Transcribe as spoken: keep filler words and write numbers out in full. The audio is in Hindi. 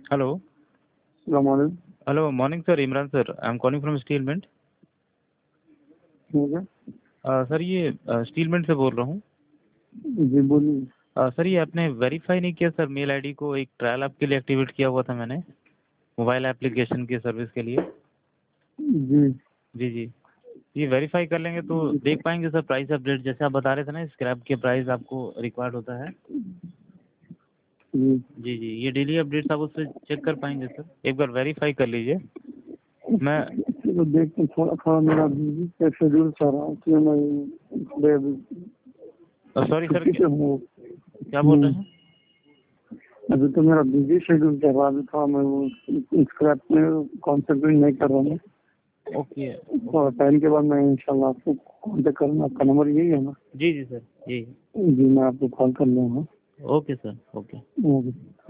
Hello. Morning. Hello morning sir, Imran sir, I am calling from Steel Mint. ठीक है। सर ये स्टील मिंट से बोल रहा हूँ। जी बोलिए। अ, सर ये आपने वेरीफाई नहीं किया सर, मेल आईडी को। एक ट्रायल ऐप के लिए एक्टिवेट किया हुआ था मैंने, मोबाइल एप्लीकेशन की सर्विस के लिए। जी जी जी। ये वेरीफाई कर लेंगे तो जी देख पाएंगे सर प्राइस अपडेट, जैसे आप बता रहे थे ना, स्क्रैप के प्राइस आपको रिक्वायर्ड होता है। जी। जी जी, ये डेली अपडेट्स आप उससे चेक कर पाएंगे सर, एक बार वेरीफाई कर लीजिए। मैं चलो देखते हैं, थोड़ा थोड़ा मेरा बिजी का शेड्यूल चल रहा है, इसलिए मैं थोड़े अभी सॉरी सर, छुट्टी पे हूँ। क्या बोल रहे हम्म, हैं? अभी तो मेरा बिजी शेड्यूल चल रहा है, अभी थोड़ा मैं वो स्क्रैप में कॉन्सेंट्रेट नहीं कर रहा हूँ। ओके। थोड़ा टाइम के बाद मैं इंशाल्लाह आपको कॉन्टेक्ट करूँगा। आपका नंबर यही है ना? जी जी सर, यही। जी मैं आपको कॉल कर लूँगा। Okay sir, okay. ओके।